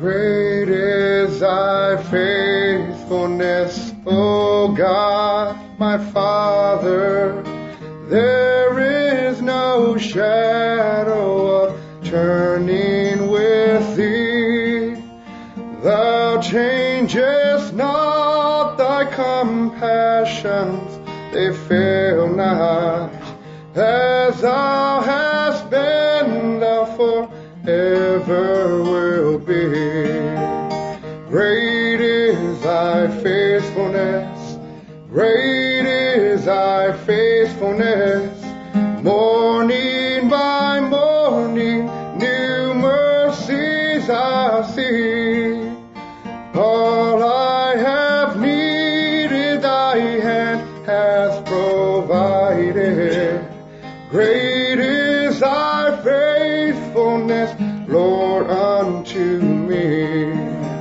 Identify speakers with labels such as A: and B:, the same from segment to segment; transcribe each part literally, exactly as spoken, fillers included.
A: Great is thy faithfulness, O God, my Father. There is no shadow of turning with thee. Thou changest not, thy compassions, they fail not. As thou hast been, thou forever will be. Great is thy faithfulness, great is thy faithfulness. Morning by morning, new mercies I see. All I have needed, thy hand hath provided. Great is thy faithfulness, Lord, unto me.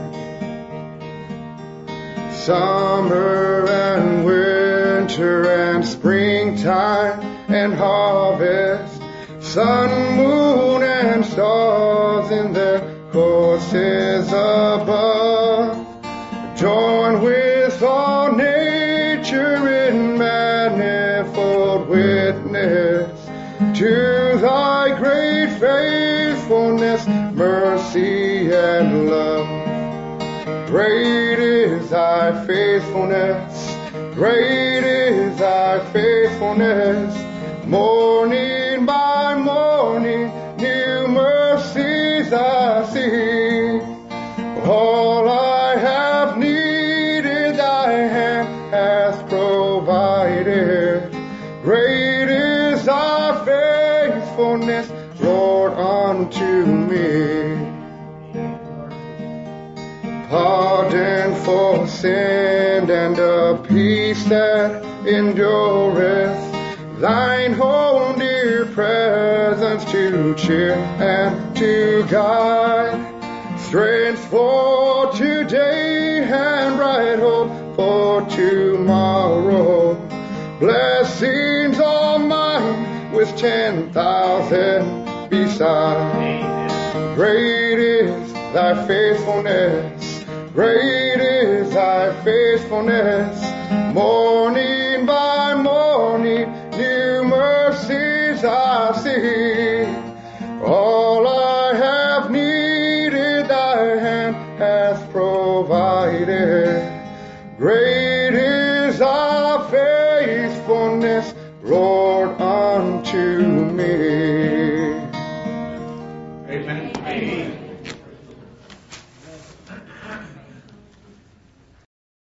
A: Summer and winter and springtime and harvest, sun, moon, and stars in their courses above, join with all nature in manifold witness to thy great faithfulness, mercy, and love. Great is thy faithfulness, great is thy faithfulness. Morning by morning, new mercies I see. All I have needed, thy hand hath provided. Great is thy faithfulness, Lord, unto me. Pardon for sin and a peace that endureth, thine whole near presence to cheer and to guide, strength for today and bright hope for tomorrow. Blessings all mine with ten thousand beside. Great is thy faithfulness, great is thy faithfulness. Morning by morning, new mercies I see. All I have needed, thy hand hath provided. Great is thy faithfulness, Lord, unto me.
B: Amen. Amen.